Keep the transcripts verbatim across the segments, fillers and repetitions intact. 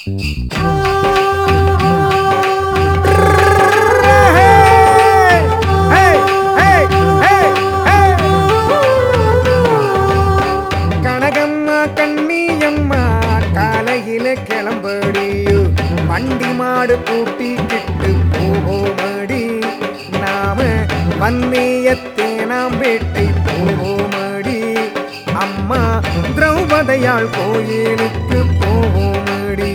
கனகம்மா கண்ணியம்மா காலையில கிளம்படியோ வண்டி மாடு கூட்டிக்கிட்டு போவோமடி நாம வன்னியத்தே நாம் வேட்டை போவோமடி அம்மா திரௌபதியாள் கோயிலுக்கு போவோமடி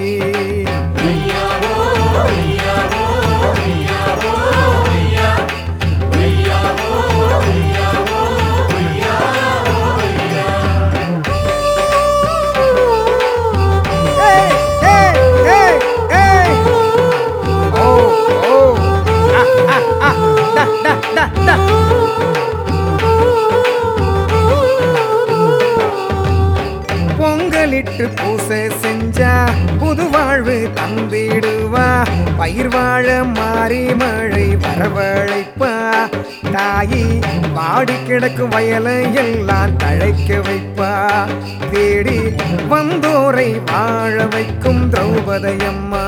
பொங்கலிட்டு பூசை செஞ்சா புது வாழ்வு தந்திடுவா பயிர் வாழ மாறி மழை வரவழைப்பா தாயி வாடி கிடக்கும் வயலை எல்லாம் தழைக்க வைப்பா தேடி வந்தோரை வாழ வைக்கும் திரௌபதியம்மா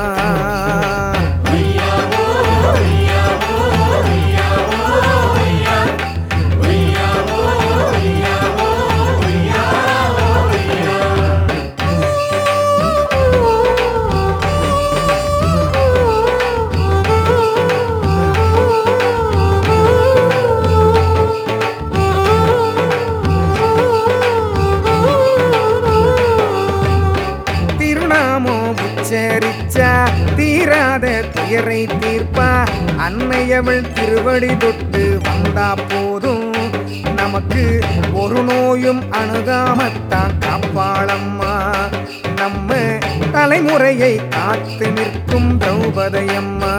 உச்சரிச்சா தீராத துயரை தீர்ப்பா அன்னையவள் திருவடி தொட்டு வந்தா போதும் நமக்கு ஒரு நோயும் அணுகாமத்தான் காப்பாளம்மா நம்ம தலைமுறையை காத்து நிற்கும் திரௌபதியம்மா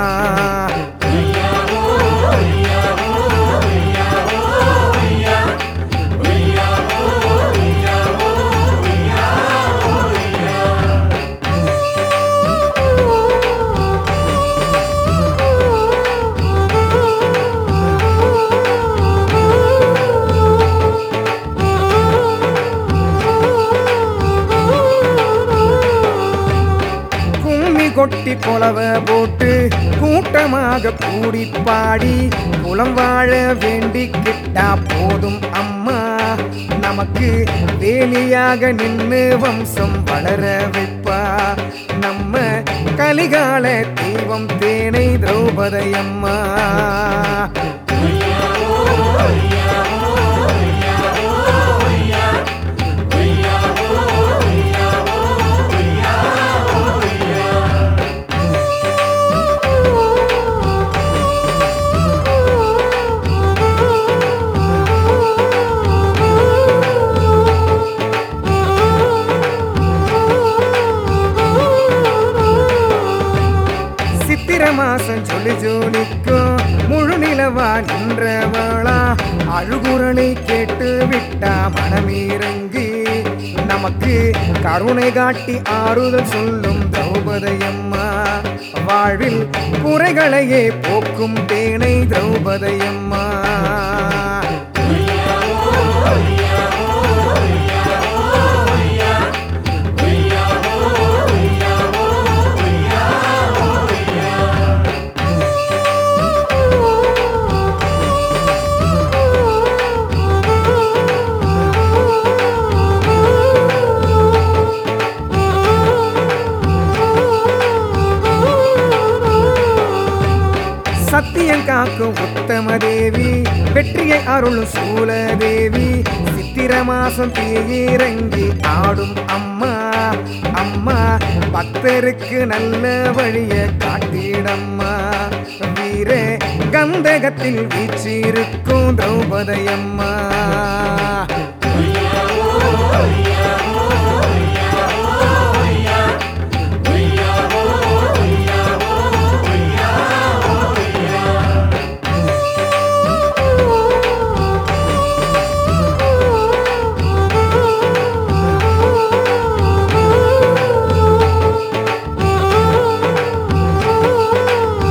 கொட்டி கொலவ போட்டு கூட்டமாக கூடி பாடி குலம் வாழ வேண்டி கிட்டா போதும் அம்மா நமக்கு வேலியாக நின்று வம்சம் வளர வைப்பா நம்ம கலிகால தெய்வம் தேனை திரௌபதியம்மா மாசம் சொல்லி ஜோலிக்கும் முழு நிலவா நின்றவளா அழுகுரலை கேட்டு விட்டா மனமிறங்கி நமக்கு கருணை காட்டி ஆறுதல் சொல்லும் திரௌபதியம்மா வாழ்வில் குறைகளையே போக்கும் தேனை திரௌபதியம்மா சத்தியம் காக்கும் உத்தம தேவி வெற்றியை அருளும் சூல தேவி சித்திர மாசம் தீயிறங்கி ஆடும் அம்மா அம்மா பக்தருக்கு நல்ல வழிய காட்டிடம்மா வீர கந்தகத்தில் வீச்சிருக்கும் திரௌபதியம்மா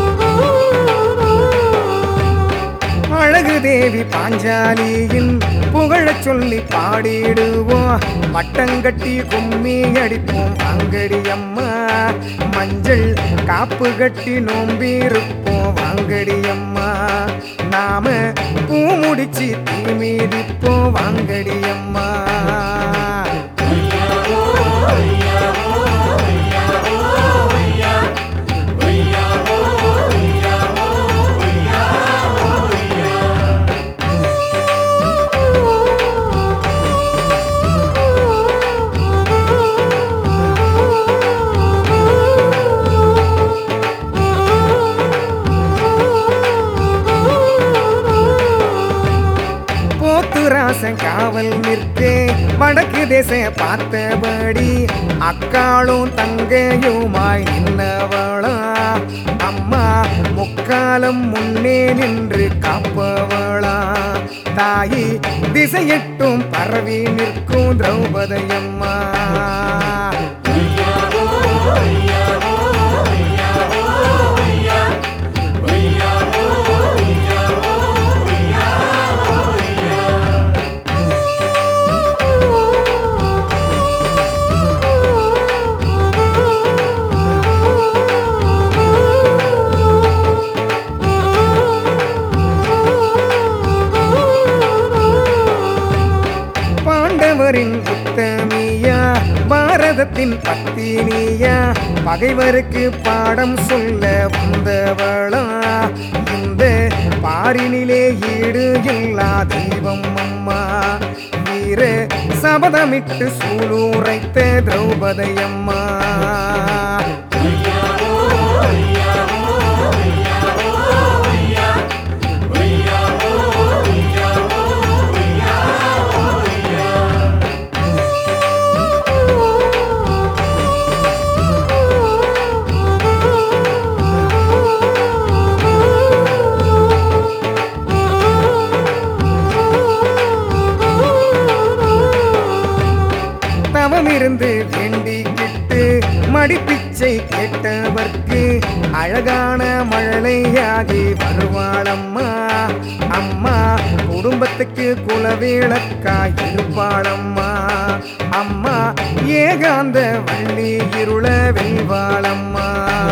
தேவி பாஞ்சாலியின் புகழச் சொல்லி பாடிடுவோம், பட்டங்கட்டி கும்மி அடிப்போம் வாங்கடி அம்மா. மஞ்சள் காப்பு கட்டி நோம்பிருப்போம் வாங்கடி அம்மா. நாம பூ முடிச்சு தீ மீதிப்போம் வாங்கடி அம்மா. காவல் நிற்கே வடக்கு தேச பார்த்தபடி அக்காளும் தங்கையுமாய் நின்னவளா அம்மா. முக்காலம் முன்னே நின்று காப்பவளா தாயி, திசையெட்டும் பரவி நிற்கும் திரௌபதி அம்மா. உத்தமியா பாரதத்தின் பத்தினியா, பகைவருக்கு பாடம் சொல்ல வந்தவளா. இந்த பாரினிலே ஈடு இல்லா தெய்வம் அம்மா. வீர சபதமிட்டு சூளுரைத்த திரௌபதி அம்மா. இருந்து வேண்டிக்கிட்டு மடிப்பிச்சை கேட்டவர்க்கு அழகான மழலையாகி வருவாளம்மா. அம்மா குடும்பத்துக்கு குலவிளக்காய் இருப்பாளம்மா. அம்மா ஏகாந்த வள்ளி இருள வெல்வாளம்மா.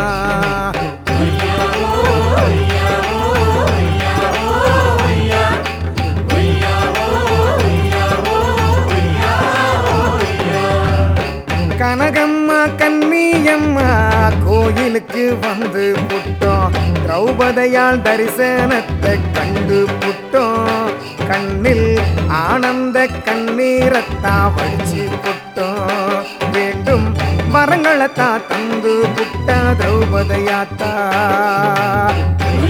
கனகம்மா கன்னியம்மா கோயிலுக்கு வந்து புட்டோம், திரௌபதியால் தரிசனத்தை கண்டு புட்டோம். கண்ணில் ஆனந்த கண்ணீரத்தா வடிச்சு புட்டோம். வேண்டும் வரங்களத்தா தந்து புட்டா திரௌபதியாத்தா.